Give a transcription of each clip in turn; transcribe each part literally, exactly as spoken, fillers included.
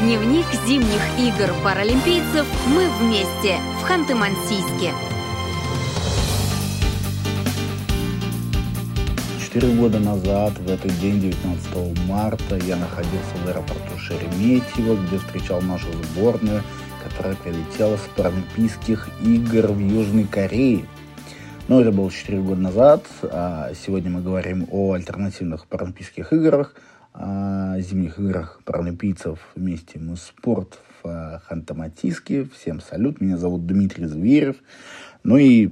Дневник зимних игр паралимпийцев «Мы вместе» в Ханты-Мансийске. Четыре года назад, в этот день, девятнадцатого марта, я находился в аэропорту Шереметьево, где встречал нашу сборную, которая прилетела с Паралимпийских игр в Южной Корее. Но это было четыре года назад, а сегодня мы говорим о альтернативных Паралимпийских играх, о зимних играх паралимпийцев вместе мы спорт в Ханты-Мансийске. Всем салют, меня зовут Дмитрий Зверев. Ну и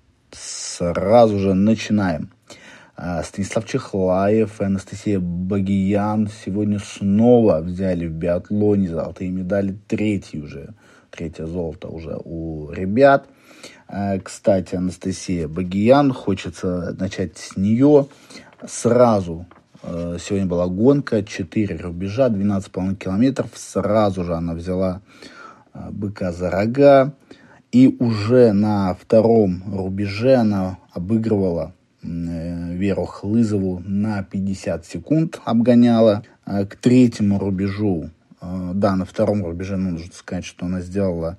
сразу же начинаем. Станислав Чехлаев и Анастасия Багиян сегодня снова взяли в биатлоне золотые медали. Третий уже, третье золото уже у ребят. Кстати, Анастасия Багиян, хочется начать с нее. Сразу сегодня была гонка, четыре рубежа, двенадцать с половиной километров. Сразу же она взяла быка за рога. И уже на втором рубеже она обыгрывала Веру Хлызову на пятьдесят секунд, обгоняла. К третьему рубежу, да, на втором рубеже, нужно сказать, что она сделала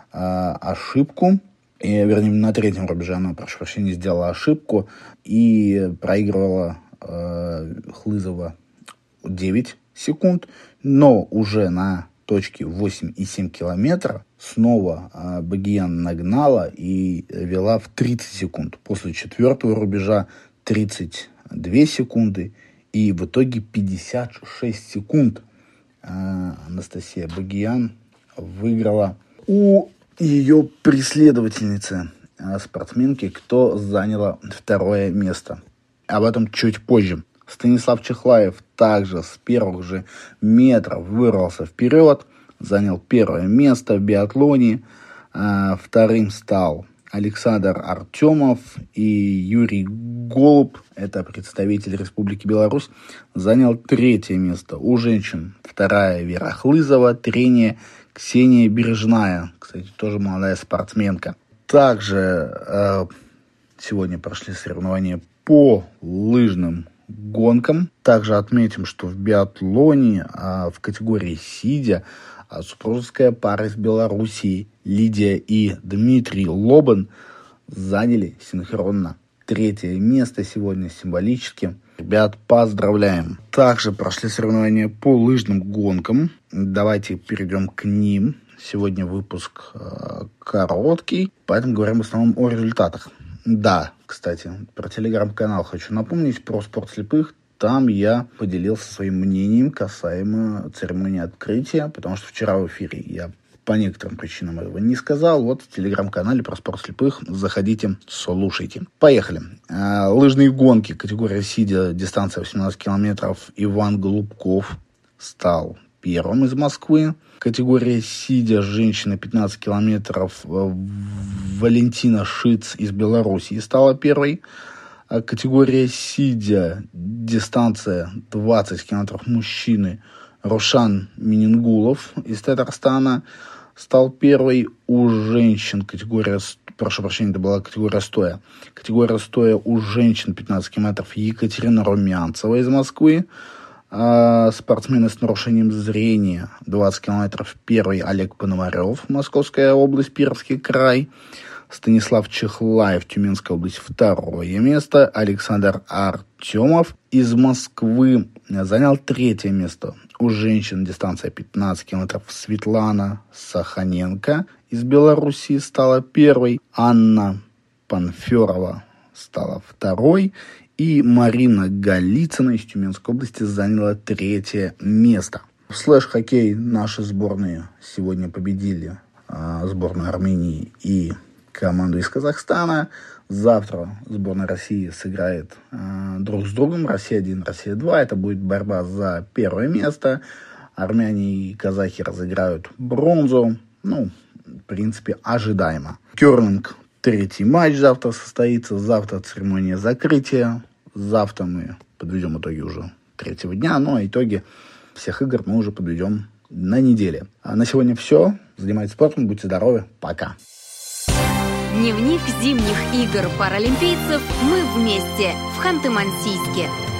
ошибку. И, вернее, на третьем рубеже она, прошу прощения, сделала ошибку и проигрывала э, Хлызова девять секунд. Но уже на точке восемь и семь километра снова э, Багиян нагнала и вела в тридцать секунд. После четвертого рубежа тридцать две секунды и в итоге пятьдесят шесть секунд э, Анастасия Багиян выиграла у ее преследовательницы, спортсменки, кто заняла второе место. Об этом чуть позже. Станислав Чехлаев также с первых же метров вырвался вперед, занял первое место в биатлоне. Вторым стал Александр Артемов и Юрий Голуб, это представитель Республики Беларусь, занял третье место. У женщин вторая Вера Хлызова, третья Ксения Бережная, кстати, тоже молодая спортсменка. Также э, сегодня прошли соревнования по лыжным гонкам. Также отметим, что в биатлоне э, в категории сидя э, супружеская пара из Белоруссии Лидия и Дмитрий Лобан заняли синхронно третье место сегодня символически. Ребят, поздравляем. Также прошли соревнования по лыжным гонкам. Давайте перейдем к ним. Сегодня выпуск э, короткий, поэтому говорим в основном о результатах. Да, кстати, про телеграм-канал хочу напомнить, про спорт слепых. Там я поделился своим мнением касаемо церемонии открытия, потому что вчера в эфире я по некоторым причинам этого не сказал. Вот в телеграм-канале про спорт слепых заходите, слушайте. Поехали. Э, лыжные гонки, категория сидя, дистанция восемнадцать километров. Иван Голубков стал первым из Москвы. Категория сидя, женщина, пятнадцать километров. Валентина Шиц из Белоруссии стала первой. Категория сидя, дистанция двадцать километров, мужчины. Рушан Минингулов из Татарстана стал первой. У женщин категория, прошу прощения, это была категория стоя. Категория стоя у женщин пятнадцать километров Екатерина Румянцева из Москвы. А спортсмены с нарушением зрения двадцать километров первый Олег Пономарев, Московская область, Пермский край. Станислав Чехлаев, Тюменская область, второе место. Александр Артемов из Москвы занял третье место. У женщин дистанция пятнадцать километров. Светлана Саханенко из Белоруссии стала первой. Анна Панферова стала второй. И Марина Голицына из Тюменской области заняла третье место. В слэш-хоккей наши сборные сегодня победили а, сборную Армении и команду из Казахстана. Завтра сборная России сыграет э, друг с другом. Россия один, Россия два. Это будет борьба за первое место. Армяне и казахи разыграют бронзу. Ну, в принципе, ожидаемо. Керлинг. Третий матч завтра состоится. Завтра церемония закрытия. Завтра мы подведем итоги уже третьего дня. Ну, а итоги всех игр мы уже подведем на неделе. А на сегодня все. Занимайтесь спортом. Будьте здоровы. Пока. Дневник зимних игр паралимпийцев «Мы вместе» в Ханты-Мансийске.